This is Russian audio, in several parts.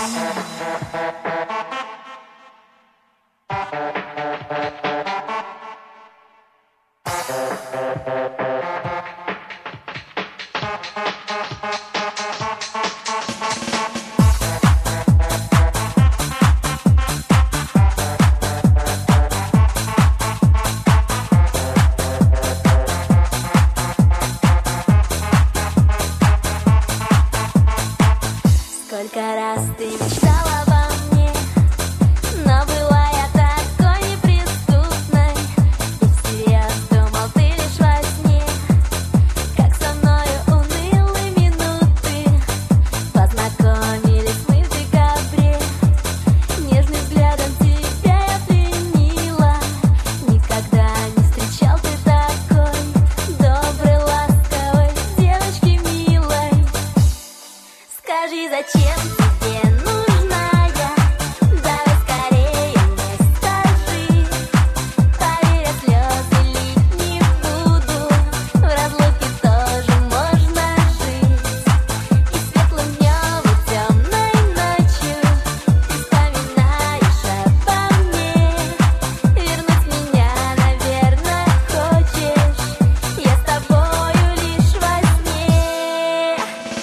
Сколько раз ты мечтала обо мне, но была я такой неприступной. И всерьез думал ты лишь во сне, как со мною унылые минуты. Познакомились мы в декабре, нежным взглядом тебя я пленила. Никогда не встречал ты такой доброй, ласковой девочки милой. Скажи, зачем тебе нужна я? Давай скорее мне скажи. Поверь, я слезы лить не буду. В разлуке тоже можно жить. И светлым днем, и темной ночью ты вспоминаешь обо мне. Вернуть меня, наверное, хочешь. Я с тобою лишь во сне.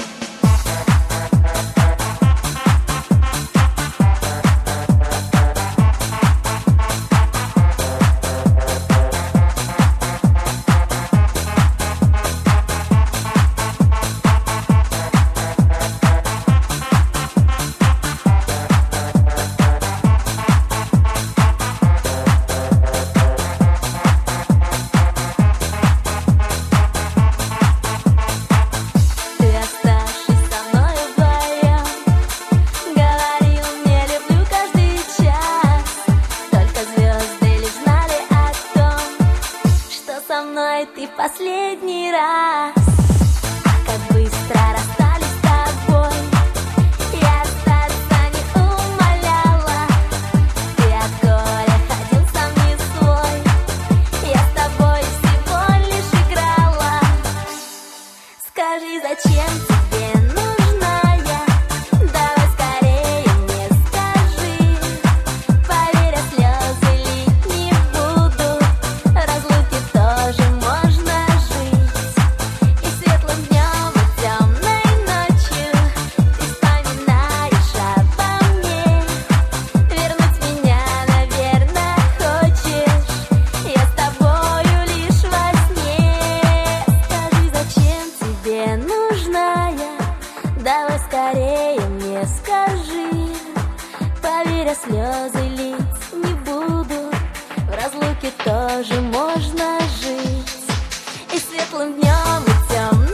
Ты оставшись со мною вдвоем, говорил мне люблю каждый час. Только звезды лишь знали о том, что со мной ты в последний раз. Как быстро расстались с тобой, я остаться не умоляла. Ты от горя ходил сам не свой, я с тобой всего лишь играла. Скажи, зачем тебе нужна я? Давай скорее мне скажи. Поверь, я слезы лить не буду. В разлуке тоже можно жить. И светлым днем, и темной ночью ты вспоминаешь обо мне. Вернуть меня, наверное, хочешь. Я с тобою лишь во сне. Скажи, зачем тебе нужна я? Давай скорее мне скажи. Поверь, я слезы лить не буду. В разлуке тоже можно жить. И светлым днем, и темной